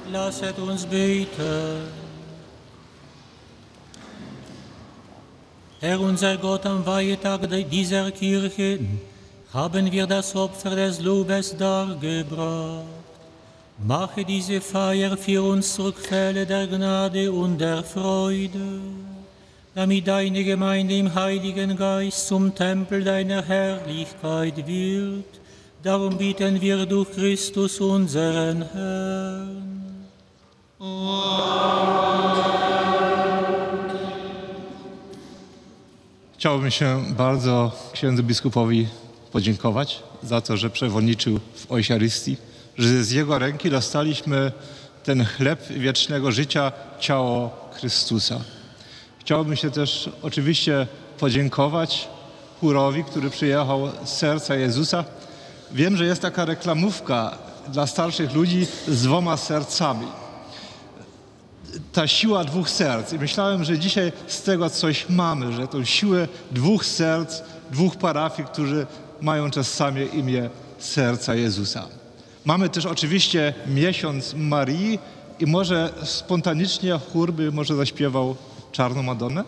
Lasset uns beten. Herr unser Gott, am Weihetag dieser Kirche haben wir das Opfer des Lobes dargebracht. Mache diese Feier für uns zur Quelle der Gnade und der Freude, damit deine Gemeinde im Heiligen Geist zum Tempel deiner Herrlichkeit wird. Darum bitten wir durch Christus unseren Herrn. Chciałbym się bardzo księdzu biskupowi podziękować za to, że przewodniczył w Eucharystii, że z jego ręki dostaliśmy ten chleb wiecznego życia, ciało Chrystusa. Chciałbym się też oczywiście podziękować chórowi, który przyjechał z serca Jezusa. Wiem, że jest taka reklamówka dla starszych ludzi z dwoma sercami. Ta siła dwóch serc. I myślałem, że dzisiaj z tego coś mamy, że tą siłę dwóch serc, dwóch parafii, którzy mają czasami imię serca Jezusa. Mamy też oczywiście miesiąc Marii i może spontanicznie chór by może zaśpiewał Czarną Madonnę?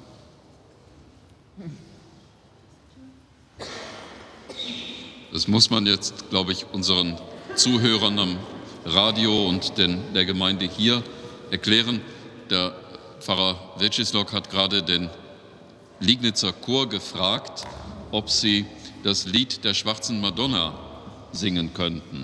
Das muss man jetzt, glaube ich, unseren Zuhörern am Radio und den, der Gemeinde hier erklären. Der Pfarrer Weczysław hat gerade den Liegnitzer Chor gefragt, ob sie das Lied der Schwarzen Madonna singen könnten.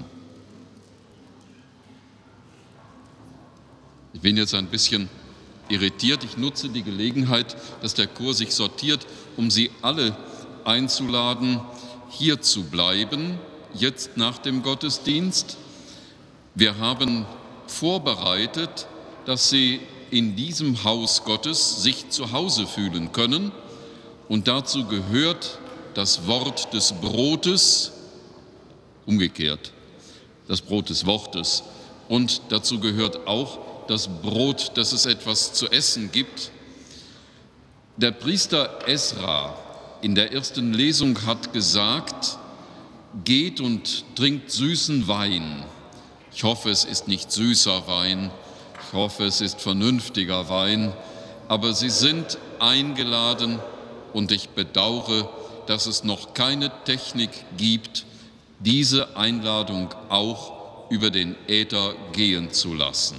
Ich bin jetzt ein bisschen irritiert. Ich nutze die Gelegenheit, dass der Chor sich sortiert, um Sie alle einzuladen, hier zu bleiben, jetzt nach dem Gottesdienst. Wir haben vorbereitet, dass Sie in diesem Haus Gottes sich zu Hause fühlen können. Und dazu gehört das Wort des Brotes, umgekehrt, das Brot des Wortes. Und dazu gehört auch das Brot, dass es etwas zu essen gibt. Der Priester Esra in der ersten Lesung hat gesagt, geht und trinkt süßen Wein. Ich hoffe, es ist nicht süßer Wein, ich hoffe, es ist vernünftiger Wein, aber Sie sind eingeladen und ich bedauere, dass es noch keine Technik gibt, diese Einladung auch über den Äther gehen zu lassen.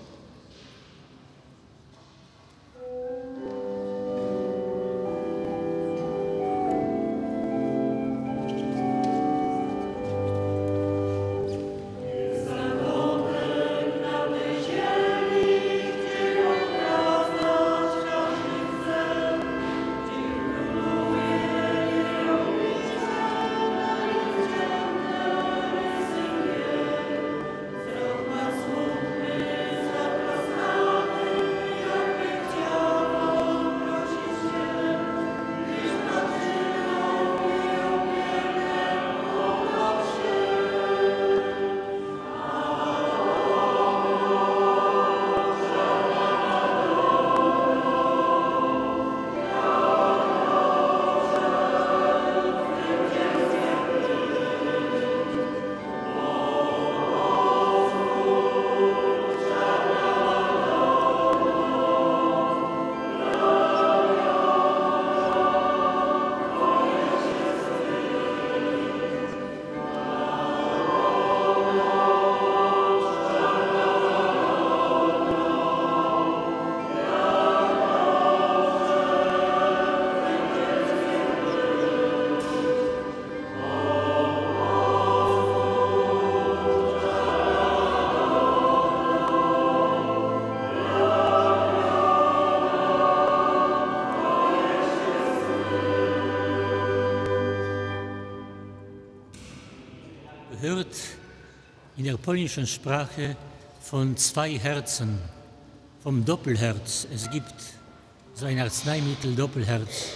Hört in der polnischen Sprache von zwei Herzen, vom Doppelherz. Es gibt so ein Arzneimittel Doppelherz.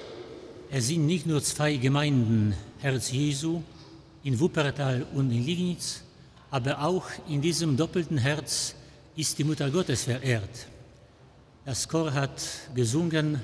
Es sind nicht nur zwei Gemeinden, Herz Jesu, in Wuppertal und in Liegnitz, aber auch in diesem doppelten Herz ist die Mutter Gottes verehrt. Das Chor hat gesungen,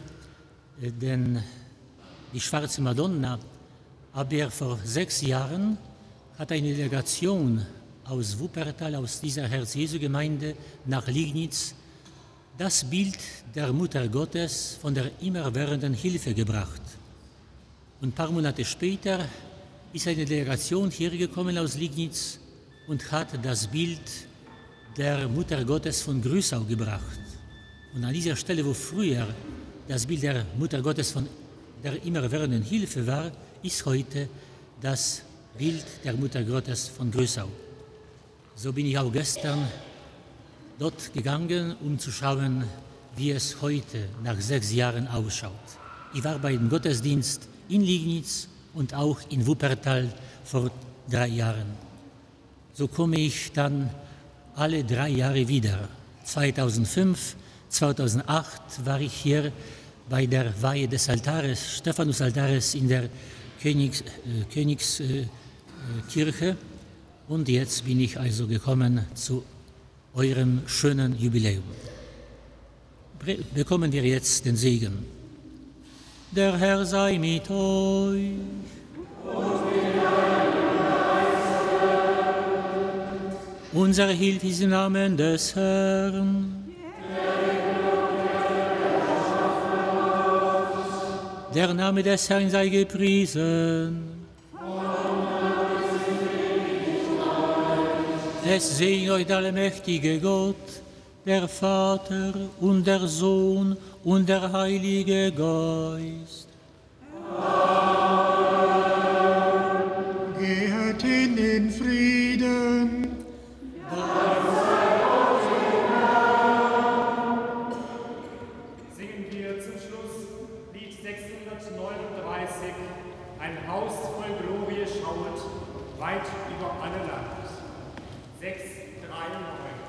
denn die Schwarze Madonna, aber vor sechs Jahren hat eine Delegation aus Wuppertal, aus dieser Herz-Jesu-Gemeinde nach Liegnitz, das Bild der Mutter Gottes von der immerwährenden Hilfe gebracht. Und ein paar Monate später ist eine Delegation hergekommen aus Liegnitz und hat das Bild der Mutter Gottes von Grüßau gebracht. Und an dieser Stelle, wo früher das Bild der Mutter Gottes von der immerwährenden Hilfe war, ist heute das Bild der Mutter Gottes von Grüßau. So bin ich auch gestern dort gegangen, um zu schauen, wie es heute nach sechs Jahren ausschaut. Ich war bei dem Gottesdienst in Liegnitz und auch in Wuppertal vor drei Jahren. So komme ich dann alle drei Jahre wieder. zweitausendfünf, zweitausendacht war ich hier bei der Weihe des Altares, Stephanus-Altares in der Königs, äh, Königskirche. Äh, und jetzt bin ich also gekommen zu eurem schönen Jubiläum. Bekommen wir jetzt den Segen. Der Herr sei mit euch. Unsere Hilfe ist im Namen des Herrn. Der Name des Herrn sei gepriesen. Es segne euch der allmächtige Gott, der Vater und der Sohn und der Heilige Geist. Amen. Geht in den Frieden. Singen wir zum Schluss Lied sechshundertneununddreißig, ein Haus voll Glorie schauet, weit über alle Land. sechs drei neun